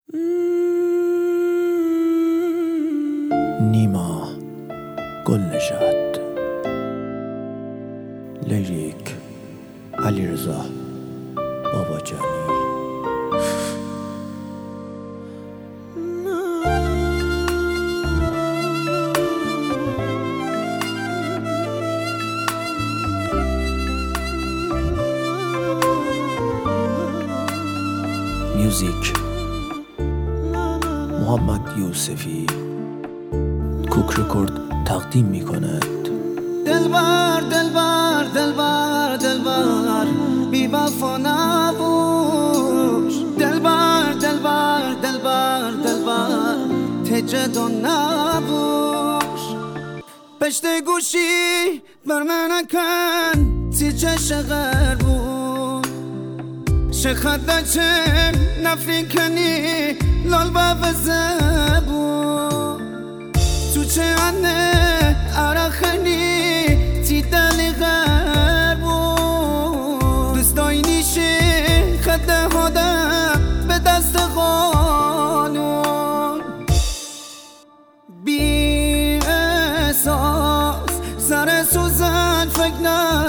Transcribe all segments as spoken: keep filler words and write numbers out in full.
نیما گل نژاد، لیریک علیرضا باباجانی. میوزیک محمد یوسفی. کوک رکورد تقدیم می کند. دلبر دلبر دلبر دلبر بی وفا نبوش، دلبر دلبر دلبر دلبر تجد و نبوش. پشت گوشی بر من نکن سی چش غر بود، شخده چه نفری کنی لال با زبون. تو چه انه عرخنی تی دلی غر بود، دوستای نیشه خده هادم به دست قانون. بی احساس سر سوزن فکر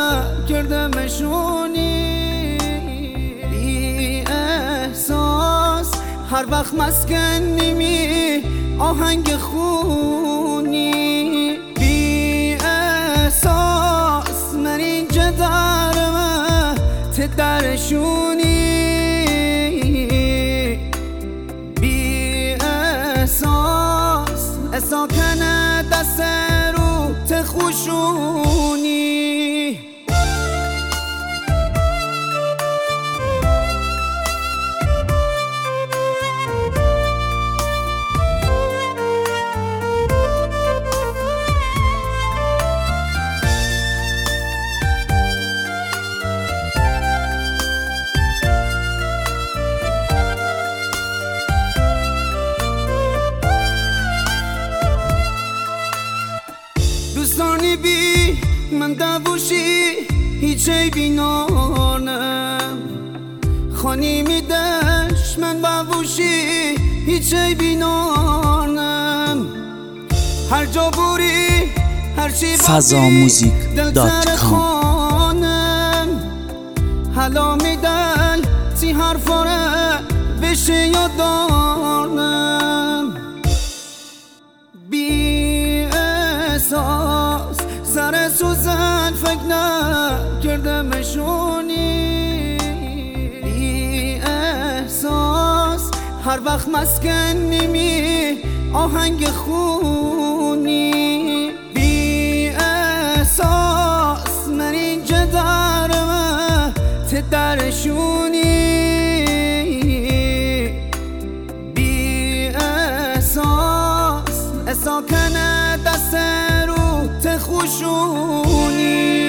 نکردمشونی. بی احساس هر وقت مسکن نیمی آهنگ خونی. بی احساس من اینجا دارم ته درشونی. بی احساس اسا کنه دست رو ته خوشونی. دوستانی بی من دوشی هیچ عیبی نارنم، خانی میدش من بوشی هیچ عیبی نارنم. هر جا بوری هر چی فضاموزیک دات کام. حالا میدل تی حرفاره بشه یادارنم. بی احساس سر سوزن فکر نکردمشونی. بی احساس هر وقت مسکن نیمی آهنگ خونی. بی احساس من اینجا دارم ته درشونی. بی احساس اسا کنه دست رو ته خوشونی.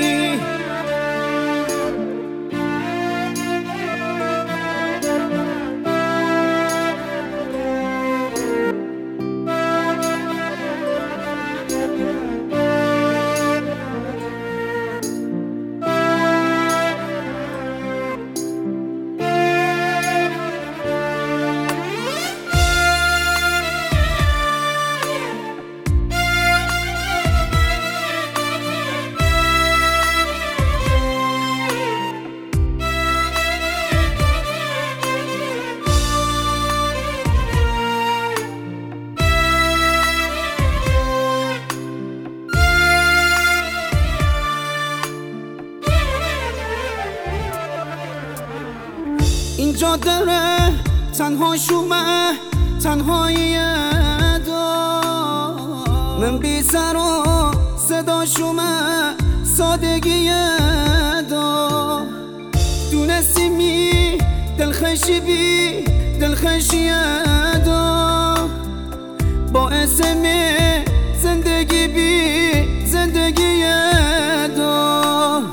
اینجا داره تنها شومه تنهایی دا، من بی سر و صدا شومه سادگی دا. دونستی می دلخشی بی دلخشی دا، باعث می زندگی بی زندگی دا.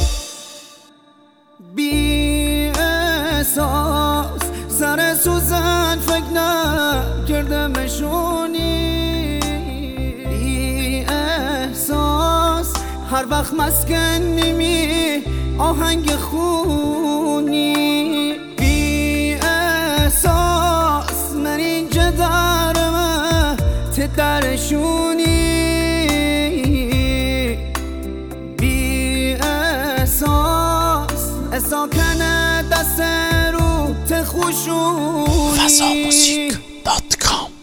بی احساس سر سوزن فکر نکردمشونی. بی احساس هر وقت مسکن نیمی آهنگ خونی. بی احساس من پرشونی بی احساس اساکنه دست رو تخوشونی فضا موزیک دات کام